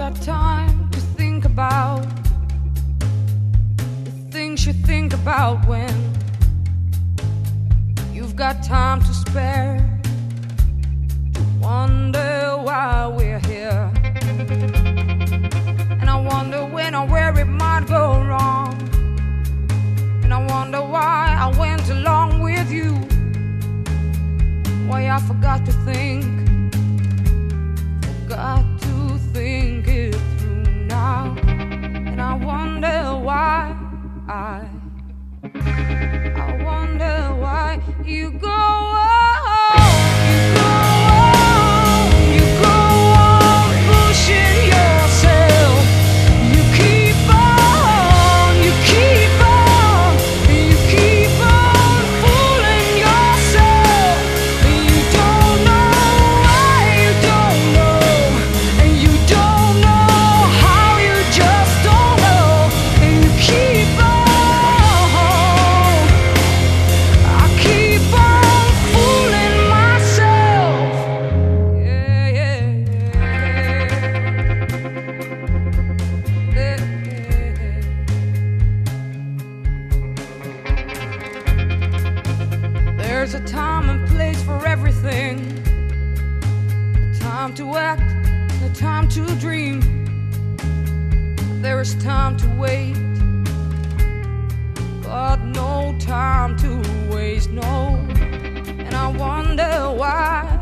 got time to think about the things you think about when you've got time to spare to wonder why we're here. And I wonder when or where it might go wrong, and I wonder why I went along with you, why I forgot to think it through now. And I wonder why I wonder why you go on, you go on pushing yourself. You keep on, you keep on, you keep on fooling yourself. You don't know why, you don't know, and you don't know how, you just don't know, and you keep on. I keep on fooling myself. Yeah, yeah, yeah. There's a time and place for everything. A time to act, a time to dream. There is time to wait, but no time to waste, no. And I wonder why